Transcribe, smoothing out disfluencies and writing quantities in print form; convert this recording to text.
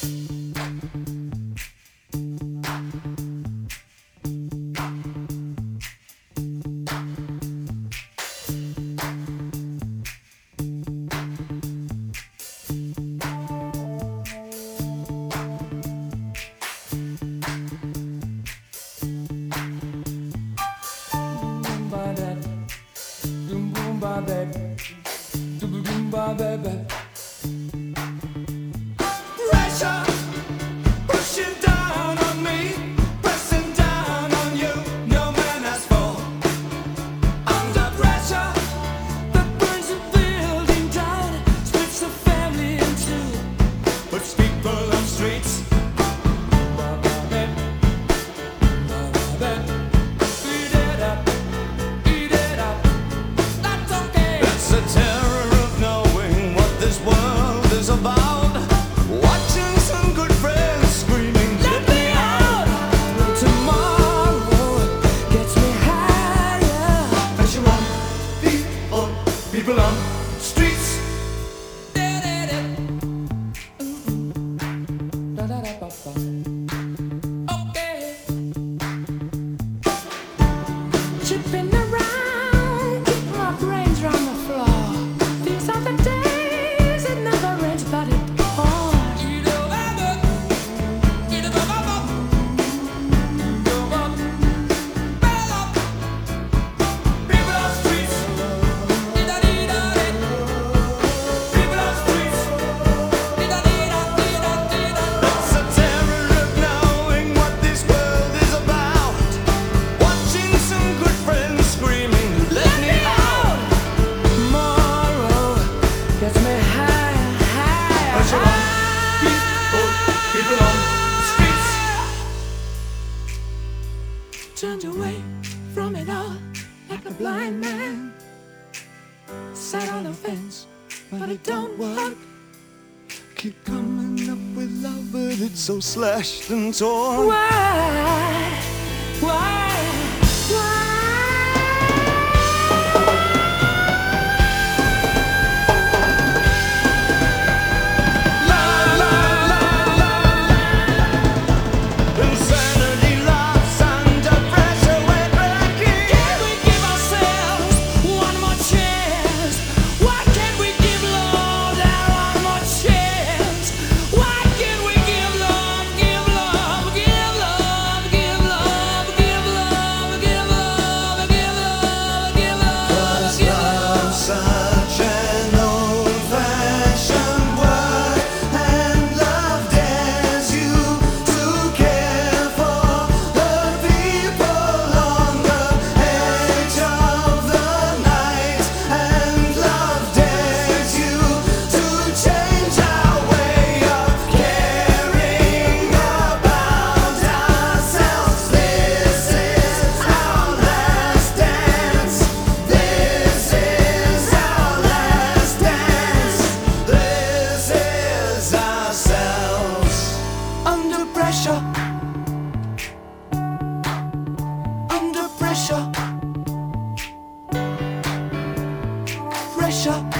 Pressure pushing down on me, pressing down on you. No man has fall under pressure that burns a building down, splits a family in two, puts people on streets. It's the terror of knowing what this world is about. Watching some good friends screaming, "Let me out!" Tomorrow gets me higher. Pressure on people on streets. Okay. Chipping around, keep my brains round the floor. These are the days it never rains, but it pours. People on streets. People on streets. It's the terror of knowing what this world is about. Watching some good friends screaming, "Let me out!" Tomorrow gets me higher, higher. Pressure on people on streets. Turned away from it all like a blind man. Sat on the fence, but it don't work. Keep coming up with love, but it's so slashed and torn. Why? Why? Insanity loves under pressure, we're breaking. Can we give ourselves one more chance? Why can't we give love that one more chance? Why can't we give love, give love, give love, give love, give love, give love, give love, give love? 'Cause love's such an old-fashioned word, and love dares you to care for the people on the edge of the night, and love dares you to change our way of caring about ourselves. This is our last dance. This is our last dance. This is ourselves. Under pressure. Under pressure. Pressure.